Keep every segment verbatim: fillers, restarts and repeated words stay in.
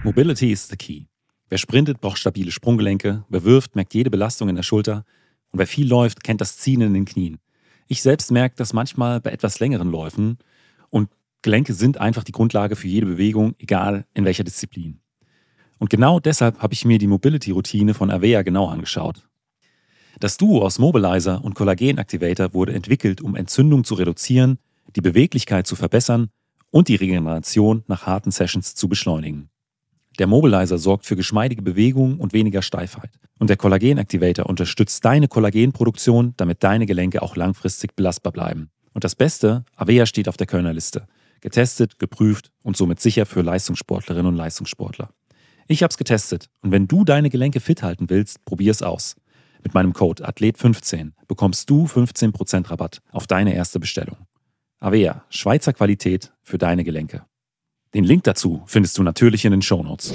Mobility is the key. Wer sprintet, braucht stabile Sprunggelenke. Wer wirft, merkt jede Belastung in der Schulter. Und wer viel läuft, kennt das Ziehen in den Knien. Ich selbst merke das manchmal bei etwas längeren Läufen. Und Gelenke sind einfach die Grundlage für jede Bewegung, egal in welcher Disziplin. Und genau deshalb habe ich mir die Mobility-Routine von Avea genau angeschaut. Das Duo aus Mobilizer und Kollagen-Activator wurde entwickelt, um Entzündung zu reduzieren, die Beweglichkeit zu verbessern und die Regeneration nach harten Sessions zu beschleunigen. Der Mobilizer sorgt für geschmeidige Bewegung und weniger Steifheit. Und der Kollagen-Activator unterstützt deine Kollagenproduktion, damit deine Gelenke auch langfristig belastbar bleiben. Und das Beste, Avea steht auf der Kölner Liste. Getestet, geprüft und somit sicher für Leistungssportlerinnen und Leistungssportler. Ich habe es getestet und wenn du deine Gelenke fit halten willst, probier es aus. Mit meinem Code Athlet fünfzehn bekommst du fünfzehn Prozent Rabatt auf deine erste Bestellung. Avea, Schweizer Qualität für deine Gelenke. Den Link dazu findest du natürlich in den Shownotes.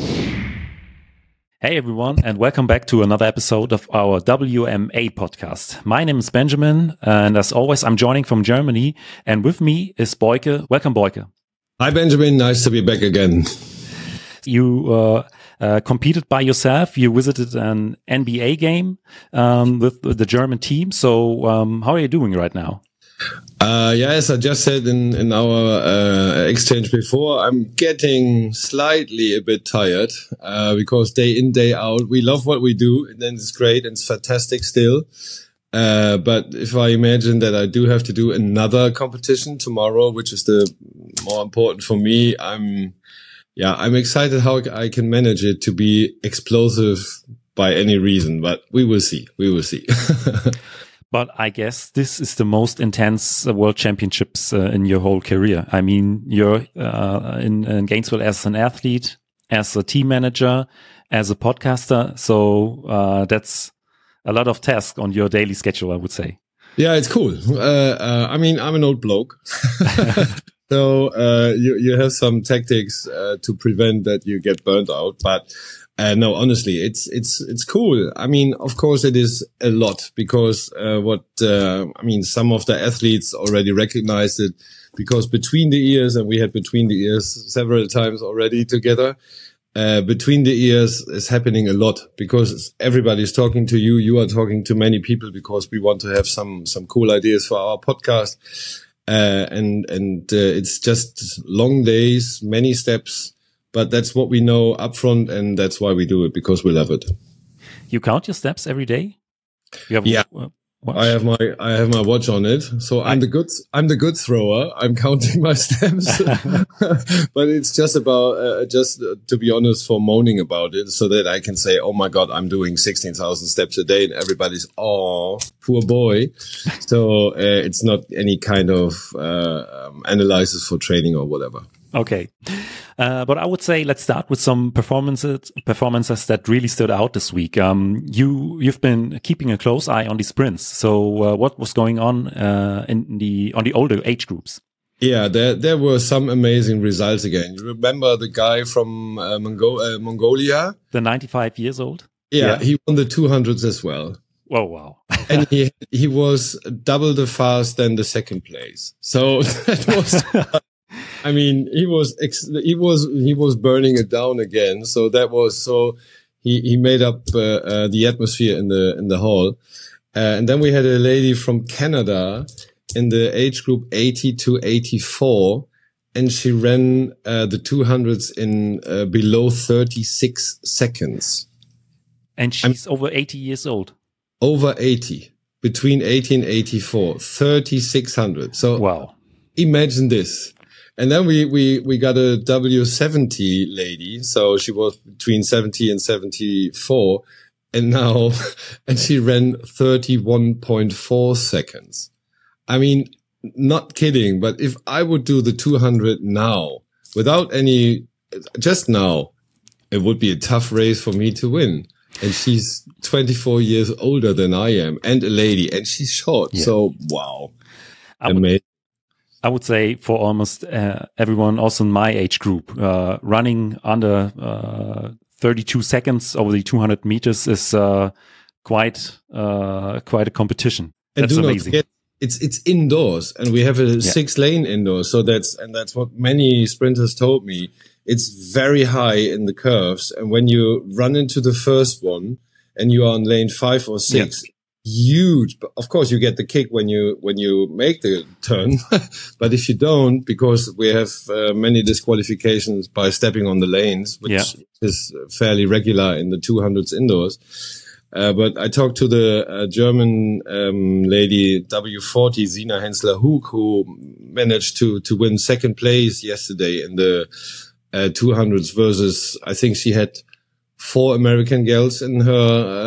Hey everyone and welcome back to another episode of our W M A podcast. My name is Benjamin and as always I'm joining from Germany and with me is Boyke. Welcome Boyke. Hi Benjamin, nice to be back again. You uh, uh, competed by yourself. You visited an N B A game um, with the German team. So um, how are you doing right now? Uh, yeah, as I just said in, in our uh, exchange before, I'm getting slightly a bit tired uh, because day in, day out, we love what we do and then it's great and it's fantastic still. Uh, but if I imagine that I do have to do another competition tomorrow, which is the more important for me, I'm, yeah, I'm excited how I can manage it to be explosive by any reason, but we will see. We will see. But I guess this is the most intense uh, World Championships uh, in your whole career. I mean, you're uh, in, in Gainesville as an athlete, as a team manager, as a podcaster. So uh, that's a lot of tasks on your daily schedule, I would say. Yeah, it's cool. Uh, uh, I mean, I'm an old bloke. So uh, you, you have some tactics uh, to prevent that you get burnt out. But Uh, no, honestly, it's, it's, it's cool. I mean, of course it is a lot because, uh, what, uh, I mean, some of the athletes already recognized it because between the ears, and we had between the ears several times already together, uh, between the ears is happening a lot because everybody's talking to you. You are talking to many people because we want to have some, some cool ideas for our podcast. Uh, and, and, uh, it's just long days, many steps. But that's what we know upfront, and that's why we do it, because we love it. You count your steps every day? You have yeah, a watch? I have my I have my watch on it. So I'm the good I'm the good thrower. I'm counting my steps, but it's just about uh, just uh, to be honest, for moaning about it, so that I can say, oh my God, I'm doing sixteen thousand steps a day, and everybody's oh poor boy. So uh, it's not any kind of uh, um, analysis for training or whatever. Okay. Uh, but I would say let's start with some performances performances that really stood out this week. Um, you you've been keeping a close eye on the sprints. So uh, what was going on uh, in the on the older age groups? Yeah, there there were some amazing results again. You remember the guy from uh, Mongo uh, Mongolia, the ninety-five years old? Yeah, yeah, he won the two hundreds as well. Oh wow! And he he was double the fast than the second place. So that was. I mean, he was, ex- he was, he was burning it down again. So that was, so he, he made up, uh, uh, the atmosphere in the, in the hall. Uh, and then we had a lady from Canada in the age group eighty to eighty-four. And she ran, uh, the two hundreds in, uh, below thirty-six seconds. And she's I'm, over eighty years old. Over eighty. Between eighty and eighty-four. thirty-six hundred. So. Wow. Imagine this. And then we, we, we got a W seventy lady. So she was between seventy and seventy-four. And now, and she ran thirty-one point four seconds. I mean, not kidding, but if I would do the two hundred now without any, just now, it would be a tough race for me to win. And she's twenty-four years older than I am and a lady and she's short. Yeah. So, wow. Amazing. I would say for almost uh, everyone, also in my age group, uh, running under uh, thirty-two seconds over the two hundred meters is uh, quite uh, quite a competition. And that's do not amazing. Forget, it's it's indoors, and we have a yeah. six lane indoors. So that's and that's what many sprinters told me. it's very high in the curves. And when you run into the first one and you are on lane five or six, yeah. huge. Of course, you get the kick when you, when you make the turn. But if you don't, because we have uh, many disqualifications by stepping on the lanes, which yeah. is fairly regular in the two hundreds indoors. Uh, but I talked to the uh, German um, lady W forty, Sina Hensler-Hug, who managed to to win second place yesterday in the uh, two hundreds versus, I think she had four American girls in her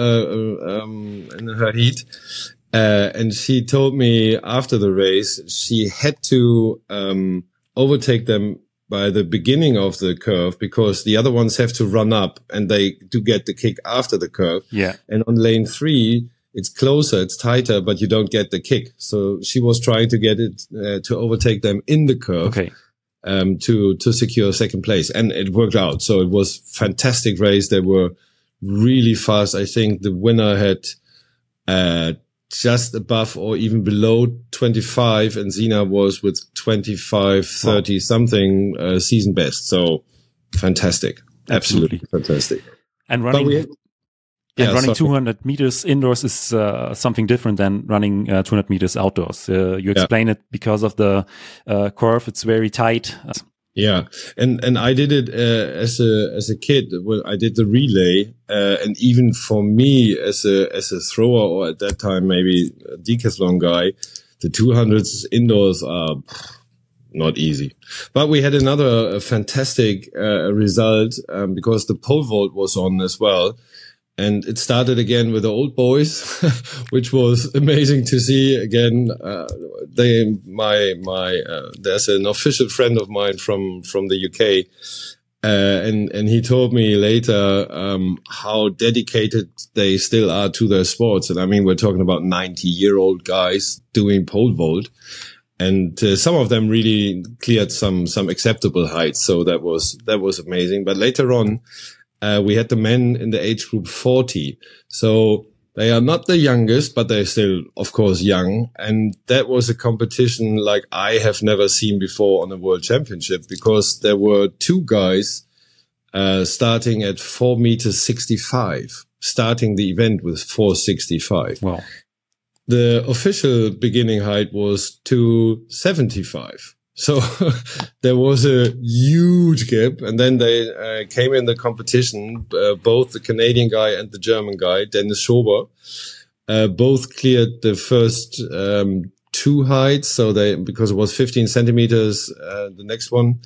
uh, um, in her heat. Uh, and she told me after the race she had to um, overtake them by the beginning of the curve because the other ones have to run up and they do get the kick after the curve. Yeah. And on lane three, it's closer, it's tighter, but you don't get the kick. So she was trying to get it uh, to overtake them in the curve. Okay. Um, to, to secure second place. And it worked out. So it was fantastic race. They were really fast. I think the winner had, uh, just above or even below twenty-five, and Sina was with twenty-five, thirty wow. something, uh, season best. So fantastic. Absolutely, Absolutely fantastic. And running, we, and yeah, running sorry. two hundred meters indoors is uh, something different than running uh, two hundred meters outdoors. Uh, you explain yeah. it because of the uh, curve. It's very tight. Yeah. And, and I did it, uh, as a, as a kid. Well, I did the relay, uh, and even for me as a, as a thrower, or at that time, maybe a decathlon guy, the two hundreds indoors are not easy. But we had another uh, fantastic, uh, result, um, because the pole vault was on as well. And it started again with the old boys, which was amazing to see again. Uh, they, my, my, uh, there's an official friend of mine from, from the U K. Uh, and, and he told me later, um, how dedicated they still are to their sports. And I mean, we're talking about ninety year old guys doing pole vault. And uh, some of them really cleared some, some acceptable heights. So that was, that was amazing. But later on, Uh, we had the men in the age group forty. So they are not the youngest, but they're still, of course, young. And that was a competition like I have never seen before on a world championship, because there were two guys, uh, starting at four meters sixty-five, starting the event with four sixty-five. Wow. The official beginning height was two seventy-five. So there was a huge gap, and then they uh, came in the competition. Uh, both the Canadian guy and the German guy, Dennis Schober, uh, both cleared the first um, two heights. So they, because it was fifteen centimeters, uh, the next one.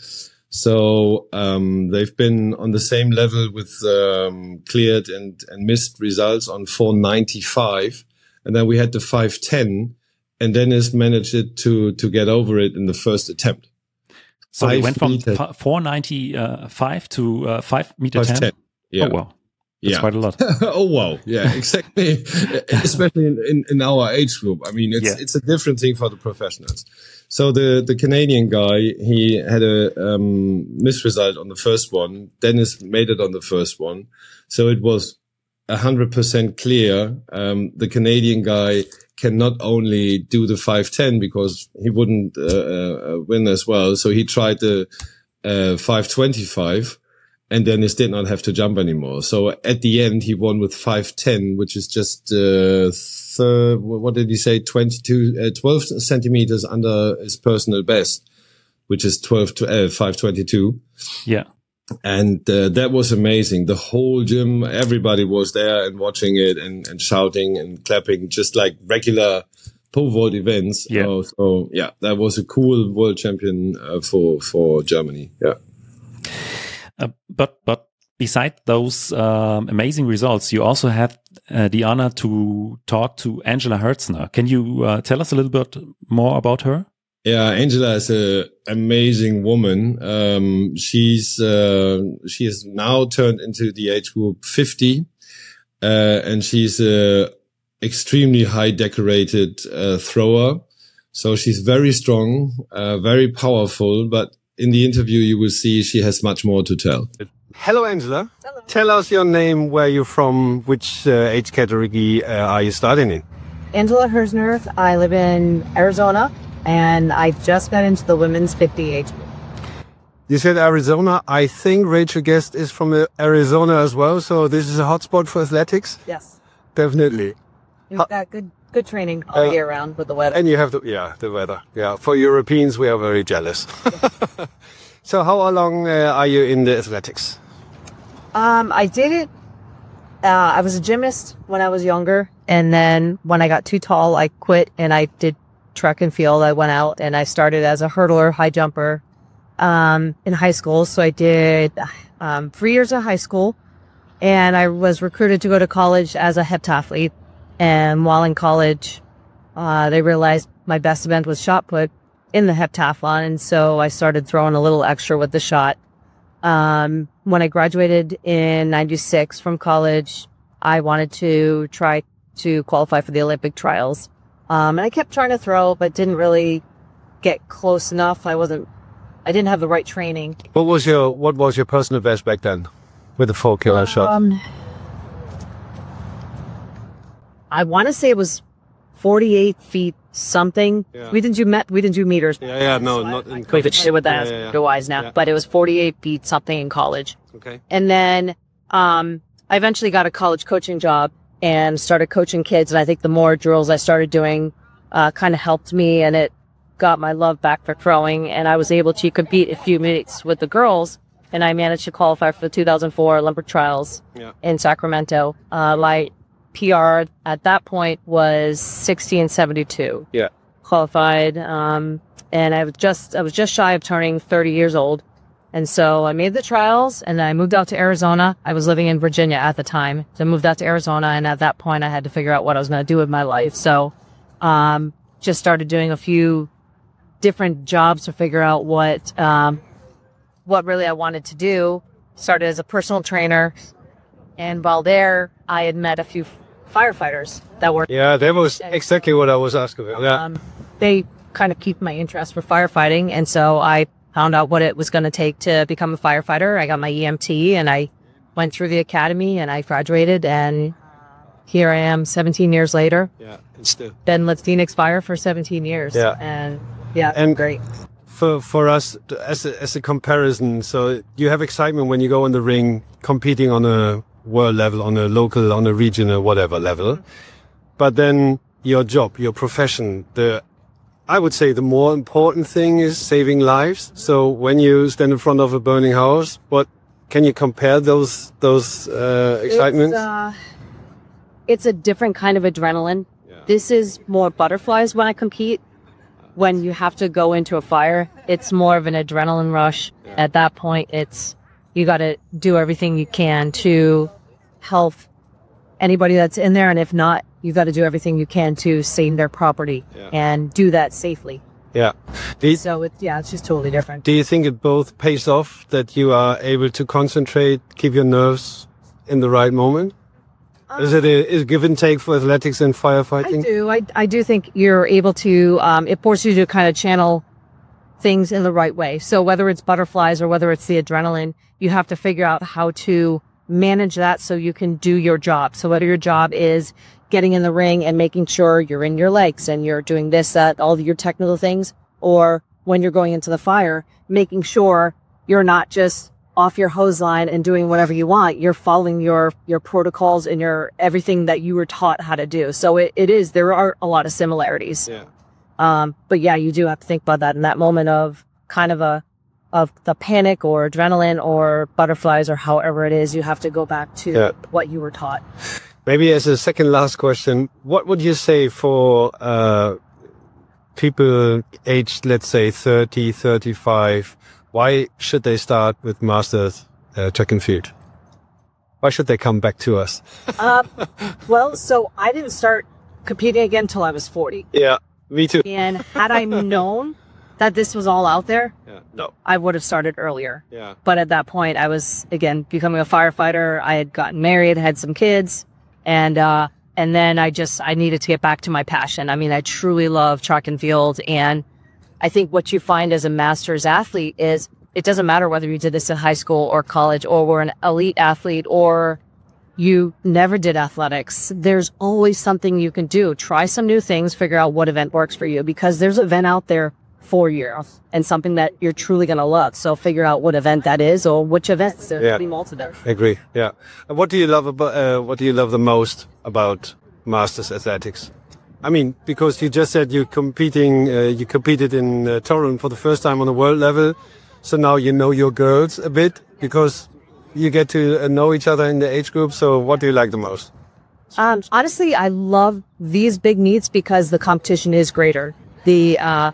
So um, they've been on the same level with um, cleared and and missed results on four ninety-five, and then we had the five ten. And Dennis managed it to, to get over it in the first attempt. So he went from four ninety-five to uh, five meter ten? Yeah. Oh, wow. That's yeah. quite a lot. Oh, wow. Yeah, exactly. Especially in, in, in our age group. I mean, it's, yeah. it's a different thing for the professionals. So the, the Canadian guy, he had a, um, misresult on the first one. Dennis made it on the first one. So it was a hundred percent clear. Um, the Canadian guy can not only do the five ten because he wouldn't uh, uh, win as well. So he tried the uh, five twenty-five, and Dennis did not have to jump anymore. So at the end, he won with five ten, which is just, uh, thir- what did he say? twenty-two, uh, twelve centimeters under his personal best, which is twelve to uh, five twenty-two. Yeah. And uh, that was amazing. The whole gym, everybody was there and watching it and, and shouting and clapping, just like regular pole vault events. Yeah. Uh, so yeah, that was a cool world champion uh, for for Germany. Yeah. Uh, but but beside those um, amazing results, you also had uh, the honor to talk to Angela Hertzner. Can you uh, tell us a little bit more about her? Yeah, Angela is an amazing woman. Um, she's, uh, she has now turned into the age group fifty, uh, and she's a extremely high decorated, uh, thrower. So she's very strong, uh, very powerful, but in the interview, you will see she has much more to tell. Hello, Angela. Hello. Tell us your name, where you're from, which uh, age category uh, are you starting in? Angela Hertzner. I live in Arizona. And I just got into the women's fifty age group. You said Arizona. I think Rachel Guest is from uh, Arizona as well. So this is a hotspot for athletics. Yes. Definitely. We've got good good training all Uh, year round with the weather. And you have the, yeah, the weather. Yeah. For Europeans, we are very jealous. So how long uh, are you in the athletics? Um, I did it. Uh, I was a gymnast when I was younger. And then when I got too tall, I quit and I did track and field. I went out and I started as a hurdler, high jumper, um, in high school. So I did, um, three years of high school, and I was recruited to go to college as a heptathlete. And while in college, uh, they realized my best event was shot put in the heptathlon. And so I started throwing a little extra with the shot. Um, when I graduated in ninety-six from college, I wanted to try to qualify for the Olympic trials. Um, and I kept trying to throw, but didn't really get close enough. I wasn't, I didn't have the right training. What was your What was your personal best back then, with the four kilo shot? Um, I want to say it was forty-eight feet something. Yeah. We didn't do met. We didn't do meters. Yeah, yeah, no, So I- not in I quit college. shit with that. Yeah, yeah, yeah. Go wise now, Yeah. but it was forty-eight feet something in college. Okay. And then um, I eventually got a college coaching job and started coaching kids. And I think the more drills I started doing uh, kind of helped me, and it got my love back for throwing. And I was able to compete a few meets with the girls, and I managed to qualify for the two thousand four Olympic trials Yeah. in Sacramento. Uh, my P R at that point was sixteen seventy-two. Yeah. Qualified, um, and I was just I was just shy of turning thirty years old. And so I made the trials, and I moved out to Arizona. I was living in Virginia at the time. So I moved out to Arizona, and at that point I had to figure out what I was going to do with my life. So um, just started doing a few different jobs to figure out what um, what really I wanted to do. Started as a personal trainer, and while there, I had met a few firefighters that were Yeah, that was exactly what I was asking about. Yeah. um, they kind of keep my interest for firefighting. And so I found out what it was going to take to become a firefighter. I got my E M T, and I went through the academy, and I graduated, and here I am seventeen years later. Yeah. And still. Been with Phoenix Fire for seventeen years. Yeah. And yeah, And- great. For for us, as a, as a comparison, so you have excitement when you go in the ring competing on a world level, on a local, on a regional, whatever level. But then your job, your profession, the I would say the more important thing is saving lives. So when you stand in front of a burning house, what can you compare those those uh, excitements? It's, uh, it's a different kind of adrenaline. Yeah. This is more butterflies when I compete. When you have to go into a fire, it's more of an adrenaline rush. Yeah. At that point, it's you got to do everything you can to help anybody that's in there, and if not, you got to do everything you can to save their property Yeah. and do that safely. Yeah. Do you, So it's yeah, it's just totally different. do you think it both pays off that you are able to concentrate, keep your nerves in the right moment? Is it a, is give and take for athletics and I firefighting? do. I, I do think you're able to, um, it forces you to kind of channel things in the right way. So whether it's butterflies or whether it's the adrenaline, you have to figure out how to manage that so you can do your job. So whether your job is getting in the ring and making sure you're in your legs and you're doing this, that, all your technical things, or when you're going into the fire, making sure you're not just off your hose line and doing whatever you want. You're following your, your protocols and your everything that you were taught how to do. So it, it is, there are a lot of similarities. Yeah. Um, but yeah, you do have to think about that in that moment of kind of a, of the panic or adrenaline or butterflies or however it is, you have to go back to Yeah. what you were taught. Maybe as a second last question, what would you say for uh, people aged, let's say, thirty, thirty-five? Why should they start with Masters uh, track and field? Why should they come back to us? Um, well, so I didn't start competing again until I was forty. Yeah, me too. And had I known that this was all out there, Yeah, no. I would have started earlier. Yeah. But at that point, I was, again, becoming a firefighter. I had gotten married, had some kids, and uh, and then I just, I needed to get back to my passion. I mean, I truly love track and field. And I think what you find as a master's athlete is it doesn't matter whether you did this in high school or college or were an elite athlete or you never did athletics. There's always something you can do. Try some new things, figure out what event works for you, because there's an event out there for you and something that you're truly going to love. So figure out what event that is or which events. There's Yeah. be multiple. Agree. Yeah. And what do you love about? Uh, what do you love the most about Masters Athletics? I mean, because you just said you're competing. Uh, you competed in uh, Torun for the first time on the world level, so now you know your girls a bit because you get to uh, know each other in the age group. So, what do you like the most? Um, honestly, I love these big meets because the competition is greater. The, uh,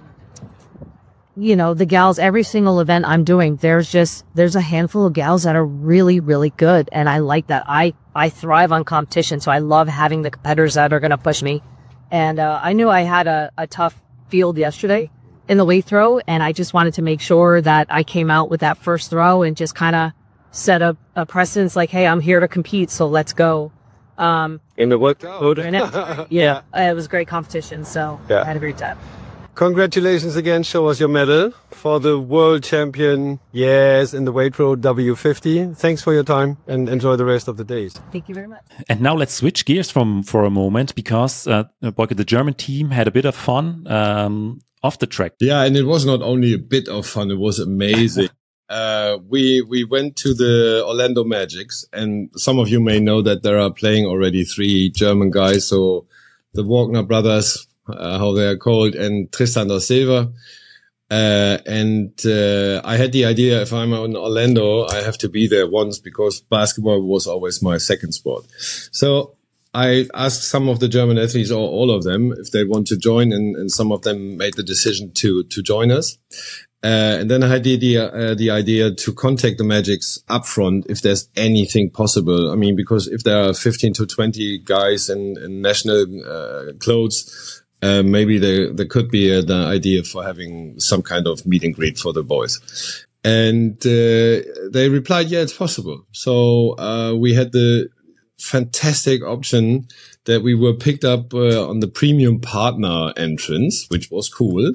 you know, the gals, every single event I'm doing, there's just, there's a handful of gals that are really, really good. And I like that. I, I thrive on competition. So I love having the competitors that are going to push me. And, uh, I knew I had a, a tough field yesterday in the weight throw. And I just wanted to make sure that I came out with that first throw and just kind of set up a precedence like, hey, I'm here to compete. So let's go. Um, In the workout. yeah, it was great competition. So Yeah. I had a great time. Congratulations again. Show us your medal for the world champion. Yes, in the weight throw W fifty. Thanks for your time and enjoy the rest of the days. Thank you very much. And now let's switch gears from for a moment because uh, Boyke, the German team had a bit of fun um, off the track. Yeah, and it was not only a bit of fun; it was amazing. uh, we we went to the Orlando Magics, and some of you may know that there are playing already three German guys. So the Wagner brothers, uh, how they are called, and Tristan da Silva. Uh, and uh, I had the idea, if I'm in Orlando, I have to be there once because basketball was always my second sport. So I asked some of the German athletes, or all of them, if they want to join, and, and some of them made the decision to to join us. Uh, and then I had the idea, uh, the idea to contact the Magics upfront if there's anything possible. I mean, because if there are fifteen to twenty guys in, in national uh, clothes, uh, maybe there there could be uh, the idea for having some kind of meet and greet for the boys. And uh, they replied, yeah, it's possible. So uh, we had the fantastic option that we were picked up uh, on the premium partner entrance, which was cool.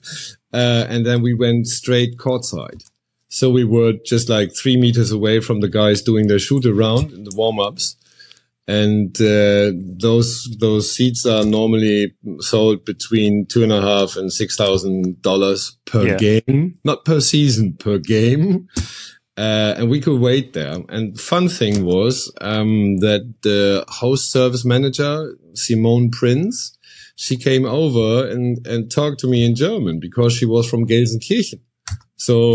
uh, and then we went straight courtside. So we were just like three meters away from the guys doing their shoot around in the warm-ups. And uh, those those seats are normally sold between two and a half and six thousand dollars per Yeah. game, not per season, per game. Uh, and we could wait there. And fun thing was um, that the host service manager, Simone Prinz, she came over and, and talked to me in German because she was from Gelsenkirchen. So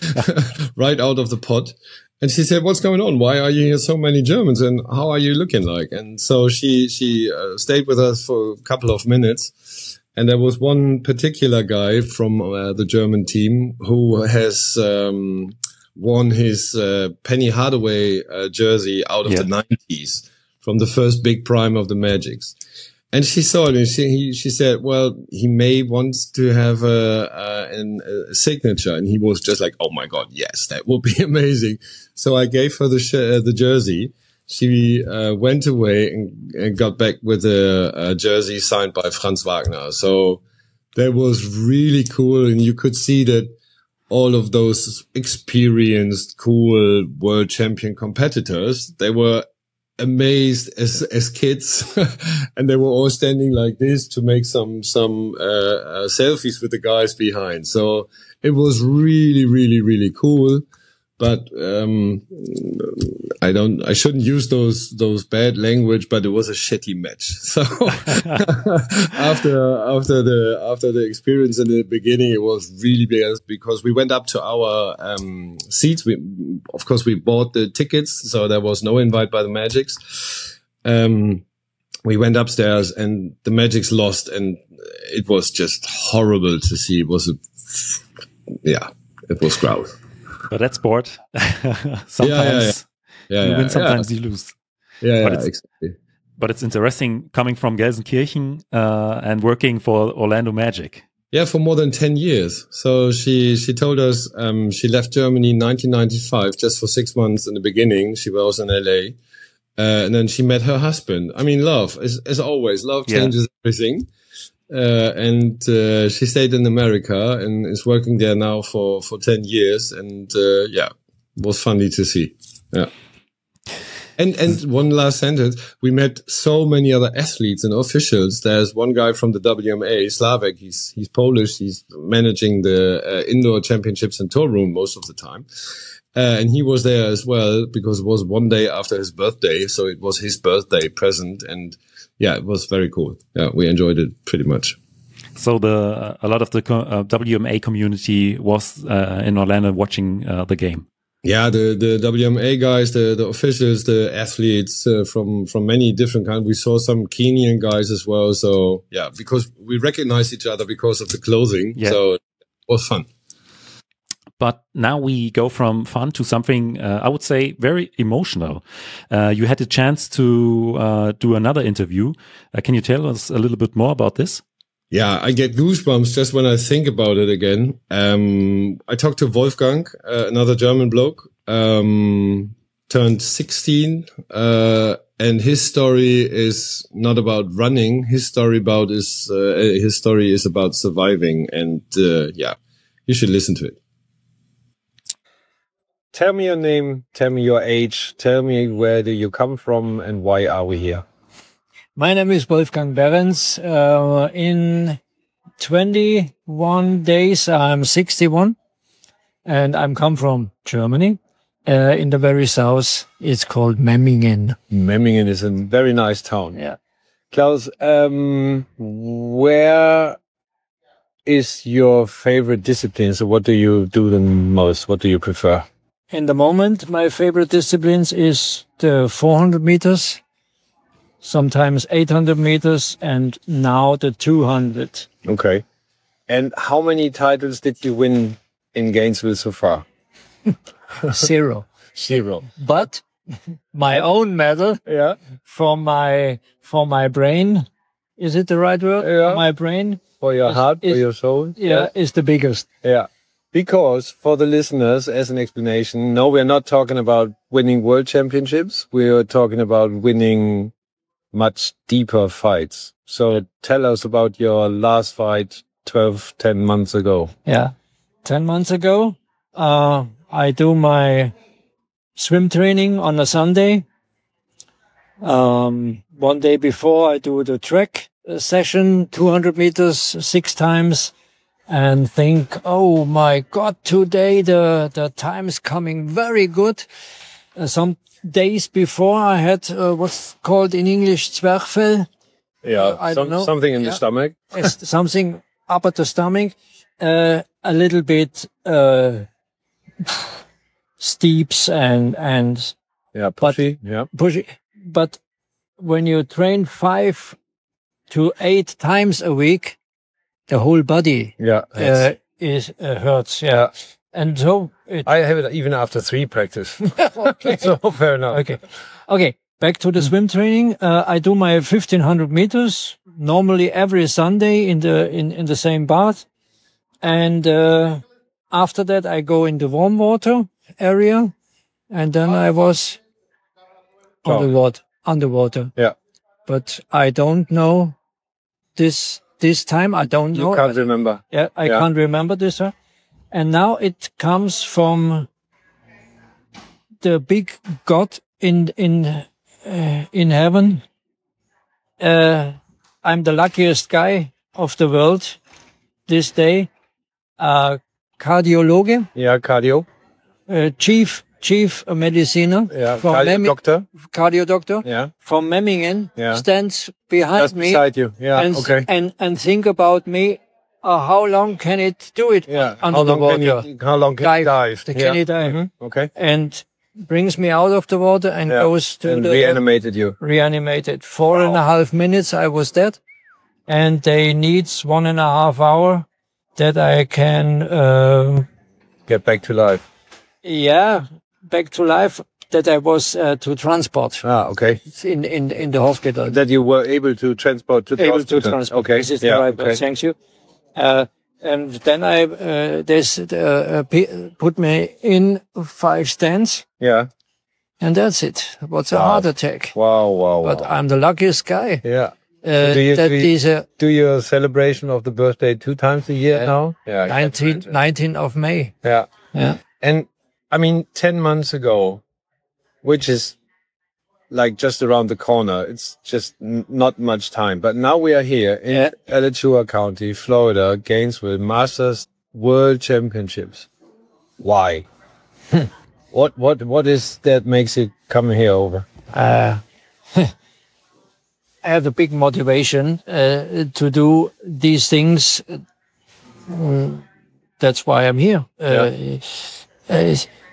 right out of the pot. And she said, what's going on? Why are you here so many Germans? And how are you looking like? And so she she uh, stayed with us for a couple of minutes. And there was one particular guy from uh, the German team who has um won his uh, Penny Hardaway uh, jersey out of Yeah. the nineties from the first big prime of the Magics. And she saw it and she, he, she said, well, he may want to have a, a, an, a signature. And he was just like, oh my God, yes, that would be amazing. So I gave her the, sh- uh, the jersey. She uh, went away and, and got back with a, a jersey signed by Franz Wagner. So that was really cool. And you could see that all of those experienced, cool world champion competitors, they were amazed as as kids, and they were all standing like this to make some some uh, uh, selfies with the guys behind. So it was really, really, really cool. But um I don't, I shouldn't use those those bad language, but it was a shitty match. So after after the after the experience in the beginning, it was really bad because we went up to our um seats. We of course we bought the tickets, so there was no invite by the Magics. Um, we went upstairs and the Magics lost, and it was just horrible to see. It was a yeah, it was gross. But that's sport. sometimes Yeah, you yeah, win, sometimes yeah. you lose. Yeah, But yeah, it's- exactly. But it's interesting coming from Gelsenkirchen uh, and working for Orlando Magic. Yeah, for more than ten years. So she, she told us, um, she left Germany in nineteen ninety-five, just for six months in the beginning. She was in L A. Uh, and then she met her husband. I mean, love, as, as always, love Yeah. changes everything. Uh, and, uh, she stayed in America and is working there now for, for ten years. And, uh, yeah, it was funny to see. Yeah. And and one last sentence. We met so many other athletes and officials. There's one guy from the W M A, Slavek. He's he's Polish. He's managing the uh, indoor championships and tour room most of the time. Uh, and he was there as well because it was one day after his birthday. So it was his birthday present. And yeah, it was very cool. Yeah, we enjoyed it pretty much. So the a lot of the uh, W M A community was uh, in Orlando watching uh, the game. Yeah, the, the W M A guys, the, the officials, the athletes uh, from, from many different countries. We saw some Kenyan guys as well. So yeah, because we recognized each other because of the clothing. Yeah. So it was fun. But now we go from fun to something, uh, I would say, very emotional. Uh, you had a chance to uh, do another interview. Uh, can you tell us a little bit more about this? Yeah, I get goosebumps just when I think about it again. Um, I talked to Wolfgang, uh, another German bloke, um, turned sixteen, uh, and his story is not about running. His story about is, uh, his story is about surviving. And, uh, yeah, you should listen to it. Tell me your name, tell me your age, tell me where do you come from and why are we here? My name is Wolfgang Behrens. Uh, in twenty-one days, I'm sixty-one, and I'm come from Germany. Uh, in the very south, it's called Memmingen. Memmingen is a very nice town. Yeah. Klaus, um, where is your favorite discipline? So what do you do the most? What do you prefer? In the moment, my favorite disciplines is the four hundred meters. Sometimes eight hundred meters, and now the two hundred. Okay. And how many titles did you win in Gainesville so far? Zero. Zero. But my own medal Yeah. for my for my brain, is it the right word? Yeah. My brain, For your heart, for is- your soul? yeah, is the biggest. Yeah. Because for the listeners, as an explanation, no, we're not talking about winning world championships. We're talking about winning much deeper fights. So tell us about your last fight twelve, ten months ago. Yeah. Ten months ago, uh, I do my swim training on a Sunday. Um, one day before, I do the track uh, session, two hundred meters, six times, and think, oh my God, today the, the time is coming very good. Uh, some days before, I had uh, what's called in English Zwerchfell. Yeah. I don't know. Something in Yeah. the stomach. It's something up at the stomach, uh, a little bit uh, steeps and and Yeah. But- Pushy. Yeah. pushy. But when you train five to eight times a week, the whole body Yeah. uh, is uh, hurts. Yeah, and so it, I have it even after three practice. So fair enough. okay, okay. Back to the swim training. Uh, I do my fifteen hundred meters normally every Sunday in the in in the same bath, and uh, after that I go in the warm water area, and then I was Oh. underwater. Underwater. Yeah. But I don't know this this time. I don't You know. can't remember. Yeah, I Yeah. can't remember this. Huh? And now it comes from the big God in in uh, in heaven. Uh, I'm the luckiest guy of the world this day. Uh, cardiologe, Yeah. Cardio. uh, chief chief mediciner Yeah. from Cardio Memmi- doctor. cardio doctor Yeah. from Memmingen Yeah. stands behind Just me beside you. Yeah. and, Okay. and and think about me. Uh, how long can it do it Yeah. under How the long can water? you, how long can Dive. you dive? The- Yeah. Can you dive? Mhm. Okay. And brings me out of the water and Yeah. goes to And the reanimated you. reanimated. Four and a half minutes I was dead, and they needs one and a half hour that I can, uh, Get back to life. yeah, back to life. That I was uh, to transport Ah, okay. in in in the hospital. That you were able to transport to the Able to hospital. transport. Okay. This is yeah. the right word. Okay. Thank you. Uh, and then I uh, this uh, uh, p- put me in five stands, Yeah. and that's it. What's a Wow. heart attack? Wow. Wow. But wow. I'm the luckiest guy. yeah. Uh, do you- that do you- is a Do your celebration of the birthday two times a year Yeah. now? Yeah. I can nineteen, imagine. nineteen of May. Yeah. Yeah. And I mean, ten months ago, which is like just around the corner. It's just n- not much time. But now we are here in Yeah. Alachua County, Florida, Gainesville, Masters World Championships. Why? what what what is that makes you come here over? Uh, I have a big motivation uh, to do these things. Mm, that's why I'm here. Uh, uh,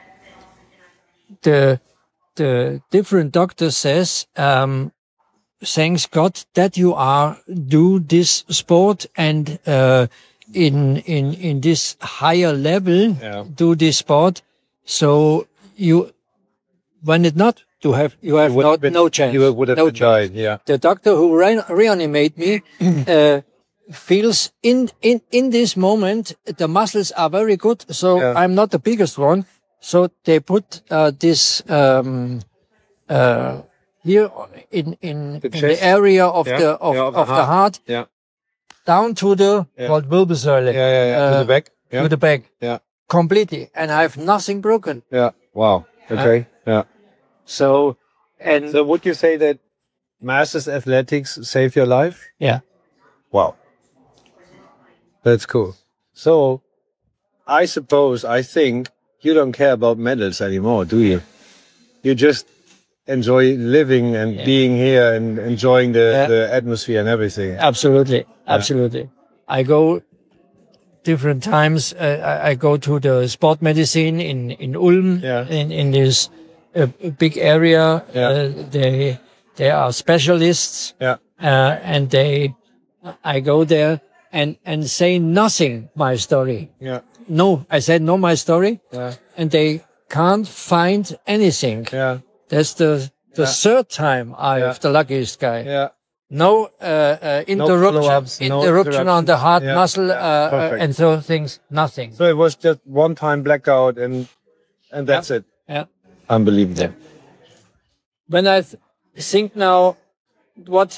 the the different doctor says, um, thanks God that you are do this sport and uh, in in in this higher level Yeah. do this sport. So you, when it not to have, you have would not have been- no chance. You would have no been chance. died. Yeah. The doctor who re- reanimate me uh, feels in in in this moment the muscles are very good. So Yeah. I'm not the biggest one. So they put uh, this um, uh, here in in, The in chest? the area of Yeah. the of, Yeah, of, of the the heart Yeah. down to the Yeah. called Wirbelsäule. Yeah. Yeah. Yeah. to Uh, the back. Yeah. To the back. Yeah. Completely, and I have nothing broken. Yeah. Wow. Okay. yeah. So, and So would you say that Masters Athletics saved your life? yeah, Wow. That's cool. So I suppose, I think you don't care about medals anymore, do you? You just enjoy living and Yeah. being here and enjoying the, Yeah. the atmosphere and everything. absolutely, absolutely. I go different times. Uh, I, I go to the sport medicine in in Ulm, Yeah. in in this uh, big area. Yeah. Uh, they they are specialists, Yeah. uh, and they I go there and and say nothing my story. Yeah. No, I said no my story, Yeah. and they can't find anything. Yeah. That's the the Yeah. third time I Yeah. have the luckiest guy. Yeah. No uh, uh, interruption, follow-ups, no interruption on the heart Yeah. muscle, Yeah. uh, uh, Perfect. and so things. Nothing. So it was just one time blackout and and that's it. Yeah. Unbelievable. When I th- think now, what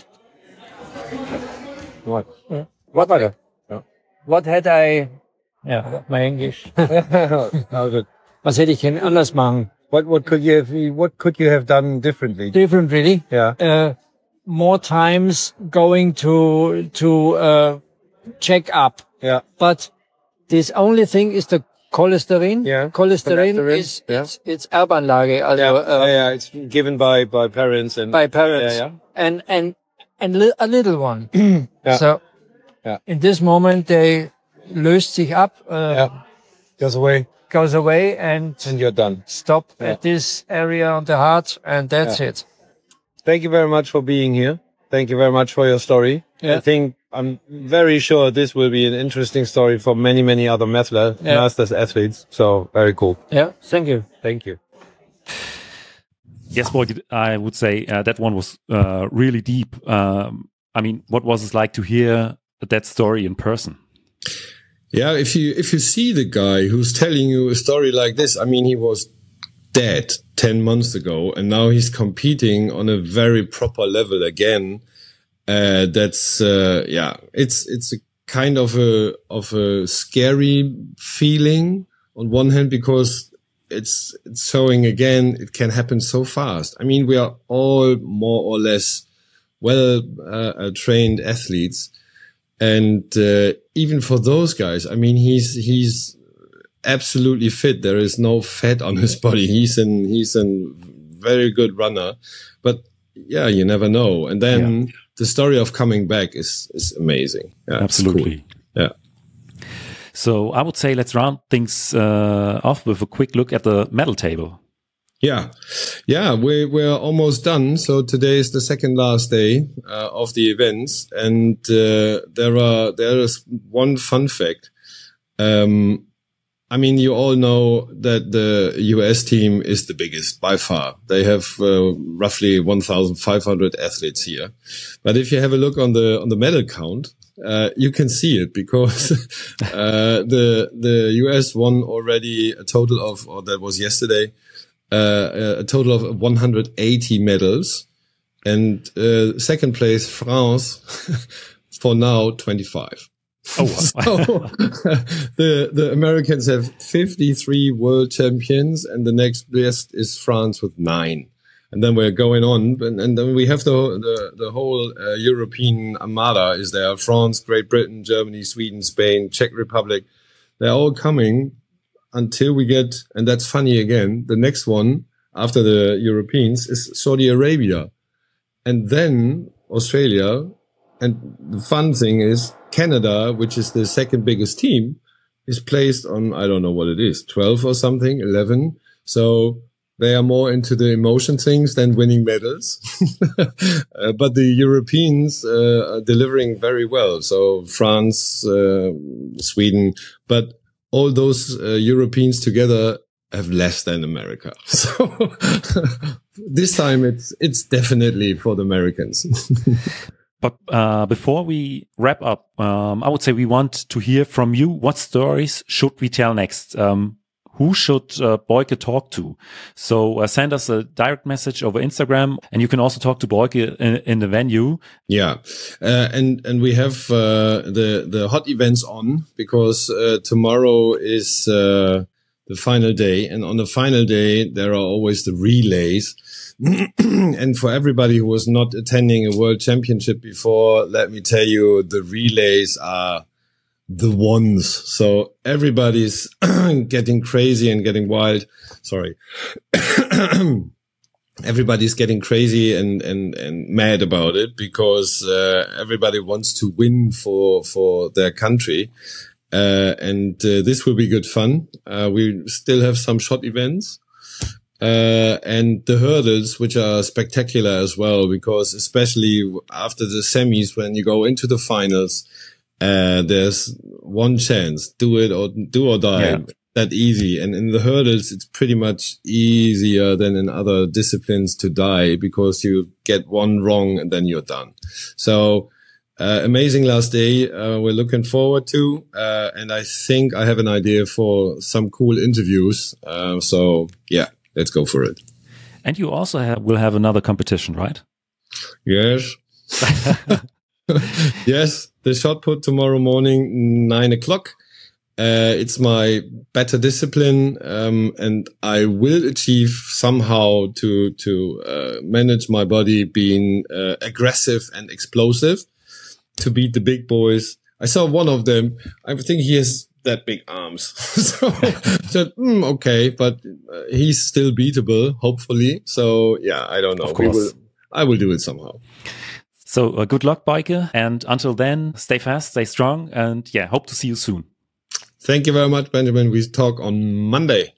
What? what Weiter. what had I? Ja, my English. Oh, good. Was hätte ich denn anders machen? What what could you have what could you have done differently? Different, really. Yeah. Uh, more times going to to uh, check up. Yeah. But this only thing is the cholesterol. Yeah. Cholesterol Cholesterol, is yeah. it's, it's Erbanlage, also Yeah, uh, yeah, yeah, it's given by by parents and by parents, Yeah, yeah. and and and li- a little one. Yeah. So Yeah. in this moment they löst sich up, uh, yeah, goes away goes away, and and you're done. stop Yeah. at this area on the heart, and that's Yeah. it. Thank you very much for being here. Thank you very much for your story. Yeah. I think I'm very sure this will be an interesting story for many, many other Masters Yeah. Masters athletes. So very cool. Yeah, thank you. Thank you. Yes, Borg, I would say uh, that one was uh, really deep. Um, I mean, what was it like to hear that story in person? Yeah, if you if you see the guy who's telling you a story like this, I mean, he was dead ten months ago, and now he's competing on a very proper level again. Uh, that's uh, yeah, it's it's a kind of a of a scary feeling on one hand, because it's it's showing again it can happen so fast. I mean, we are all more or less well uh, uh, trained athletes. And uh, even for those guys, I mean, he's he's absolutely fit. There is no fat on his body. He's an he's a very good runner. But yeah, you never know. And then Yeah. the story of coming back is is amazing. Yeah, it's Absolutely. cool. Yeah. So I would say let's round things uh, off with a quick look at the medal table. Yeah, yeah, we we're almost done. So today is the second last day uh, of the events, and uh, there are there is one fun fact. Um, I mean, you all know that the U S team is the biggest by far. They have uh, roughly one thousand five hundred athletes here. But if you have a look on the on the medal count, uh, you can see it, because uh, the the U S won already a total of, or that was yesterday. Uh, a total of one hundred eighty medals, and uh, second place France for now twenty-five. Oh, wow. So the the Americans have fifty-three world champions, and the next best is France with nine. and then we're going on, and, and then we have the the, the whole uh, European armada is there: France, Great Britain, Germany, Sweden, Spain, Czech Republic. They're all coming until we get, and that's funny again. The next one after the Europeans is Saudi Arabia, and then Australia. And the fun thing is Canada, which is the second biggest team, is placed on, I don't know what it is, twelve or something, eleven. So they are more into the emotion things than winning medals. uh, but the Europeans uh, are delivering very well. So France, uh, Sweden, but all those uh, Europeans together have less than America. So this time it's it's definitely for the Americans. But uh, before we wrap up, um, I would say we want to hear from you. What stories should we tell next? Um, who should uh, Boyke talk to? So uh, send us a direct message over Instagram, and you can also talk to Boyke in, in the venue. Yeah, uh, and and we have uh, the the hot events on, because uh, tomorrow is uh, the final day, and on the final day there are always the relays. And for everybody who was not attending a world championship before, let me tell you, the relays are the ones. So everybody's getting crazy and getting wild. Sorry. Everybody's getting crazy and, and, and mad about it, because uh, everybody wants to win for, for their country. Uh, and uh, this will be good fun. Uh, we still have some short events. Uh, and the hurdles, which are spectacular as well, because especially after the semis, when you go into the finals, uh, there's one chance, do it or do or die. Yeah. That easy. And in the hurdles, it's pretty much easier than in other disciplines to die, because you get one wrong and then you're done. So, uh, amazing last day. Uh, we're looking forward to, uh, and I think I have an idea for some cool interviews. Uh, so yeah. Let's go for it. And you also have, will have another competition, right? Yes. Yes. The shot put tomorrow morning, nine o'clock. Uh, it's my better discipline. Um, and I will achieve somehow to, to, uh, manage my body being, uh, aggressive and explosive to beat the big boys. I saw one of them. I think he has that big arms. So I said, mm, okay, but uh, he's still beatable, hopefully. So yeah, I don't know. Of course. We will, I will do it somehow. So uh, good luck, Boyke. And until then, stay fast, stay strong. And yeah, hope to see you soon. Thank you very much, Benjamin. We talk on Monday.